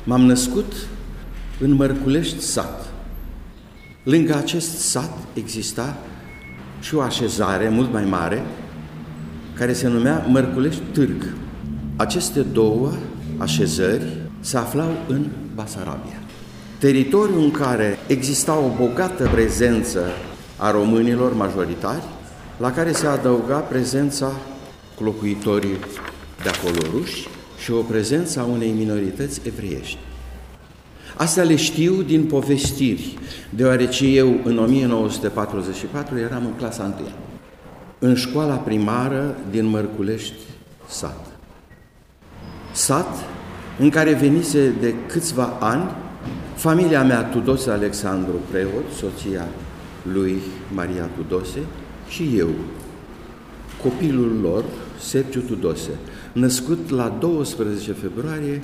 M-am născut în Mărculești sat. Lângă acest sat exista și o așezare mult mai mare, care se numea Mărculești Târg. Aceste două așezări se aflau în Basarabia, teritoriul în care exista o bogată prezență a românilor majoritari, la care se adăuga prezența locuitorii de acolo ruși și o prezență a unei minorități evreiești. Astea le știu din povestiri, deoarece eu în 1944 eram în clasa 1, în școala primară din Mărculești sat. Sat în care venise de câțiva ani familia mea Tudose Alexandru preot, soția lui Maria Tudose, și eu, copilul lor, Sergiu Tudose, născut la 12 februarie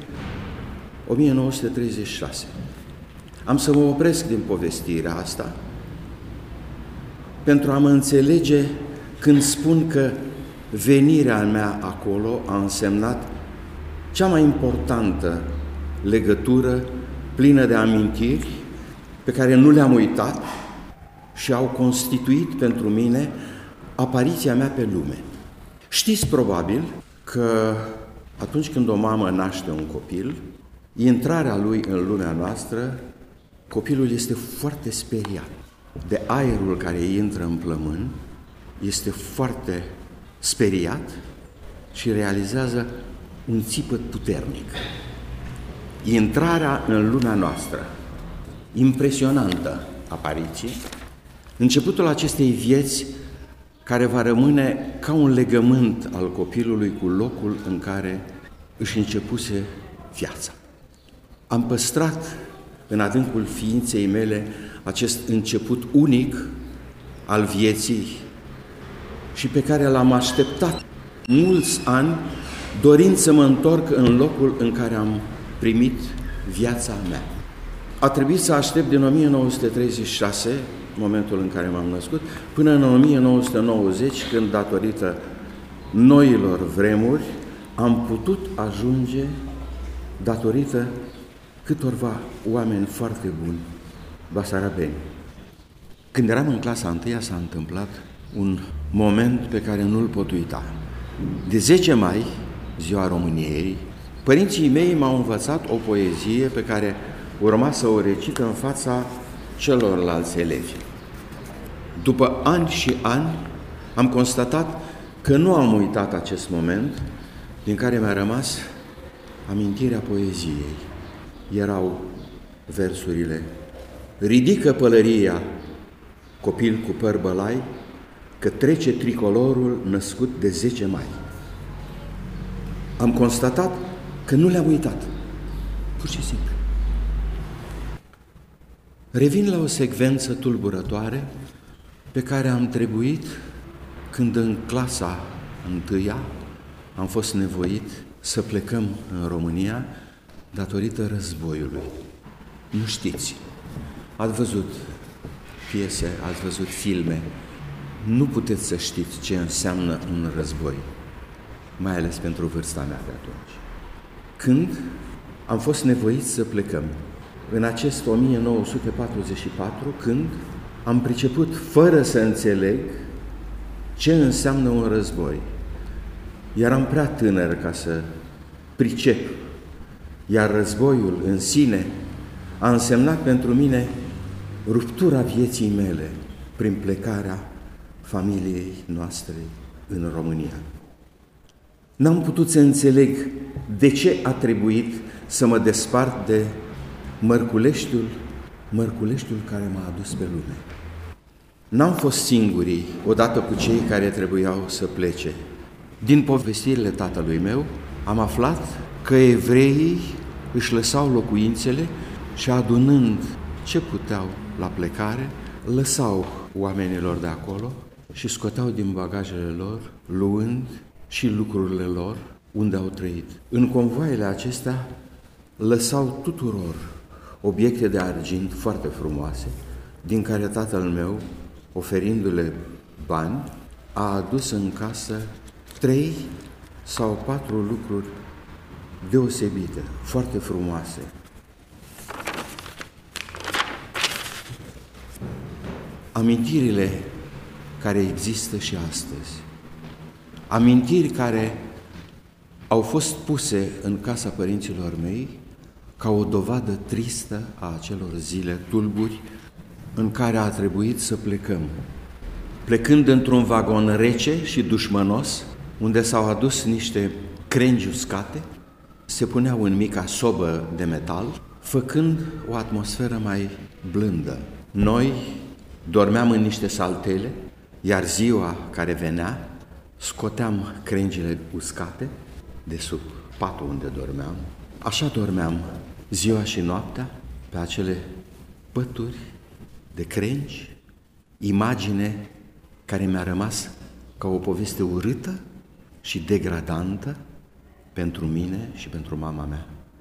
1936. Am să mă opresc din povestirea asta pentru a mă înțelege când spun că venirea mea acolo a însemnat cea mai importantă legătură plină de amintiri pe care nu le-am uitat și au constituit pentru mine apariția mea pe lume. Știți probabil că atunci când o mamă naște un copil, intrarea lui în lumea noastră, copilul este foarte speriat de aerul care intră în plămân, este foarte speriat și realizează un țipăt puternic. Intrarea în lumea noastră, impresionantă apariție, începutul acestei vieți care va rămâne ca un legământ al copilului cu locul în care își începuse viața. Am păstrat în adâncul ființei mele acest început unic al vieții și pe care l-am așteptat mulți ani, dorind să mă întorc în locul în care am primit viața mea. A trebuit să aștept din 1936, momentul în care m-am născut, până în 1990, când, datorită noilor vremuri, am putut ajunge, datorită câtorva oameni foarte buni, basarabeni. Când eram în clasa 1, s-a întâmplat un moment pe care nu-l pot uita. De 10 mai, ziua României, părinții mei m-au învățat o poezie pe care urma să o recit în fața celorlalți elevi. După ani și ani, am constatat că nu am uitat acest moment, din care mi-a rămas amintirea poeziei. Erau versurile: ridică pălăria, copil cu păr bălai, că trece tricolorul născut de 10 mai. Am constatat că nu le-am uitat, pur și simplu. Revin la o secvență tulburătoare pe care am trebuit când în clasa 1 am fost nevoit să plecăm în România datorită războiului. Nu știți, ați văzut piese, ați văzut filme, nu puteți să știți ce înseamnă un război, mai ales pentru vârsta mea de atunci. Când am fost nevoiți să plecăm, în acest 1944, când am priceput, fără să înțeleg, ce înseamnă un război. Eram prea tânăr ca să pricep, iar războiul în sine a însemnat pentru mine ruptura vieții mele prin plecarea familiei noastre în România. N-am putut să înțeleg de ce a trebuit să mă despart de Mărculeștiul care m-a adus pe lume. N-am fost singurii odată cu cei care trebuiau să plece. Din povestirile tatălui meu am aflat că evreii își lăsau locuințele și, adunând ce puteau la plecare, lăsau oamenilor de acolo și scoteau din bagajele lor, luând și lucrurile lor unde au trăit. În convoaiele acestea lăsau tuturor obiecte de argint foarte frumoase, din care tatăl meu, oferindu-le bani, a adus în casă 3 sau 4 lucruri deosebite, foarte frumoase. amintirile care există și astăzi, amintiri care au fost puse în casa părinților mei ca o dovadă tristă a acelor zile tulburi în care a trebuit să plecăm. Plecând într-un vagon rece și dușmănos, unde s-au adus niște crengi uscate, se puneau în mica sobă de metal, făcând o atmosferă mai blândă. Noi dormeam în niște saltele, iar ziua care venea, scoteam crengile uscate de sub patul unde dormeam. Așa dormeam ziua și noaptea pe acele pături de crengi, imagine care mi-a rămas ca o poveste urâtă și degradantă pentru mine și pentru mama mea.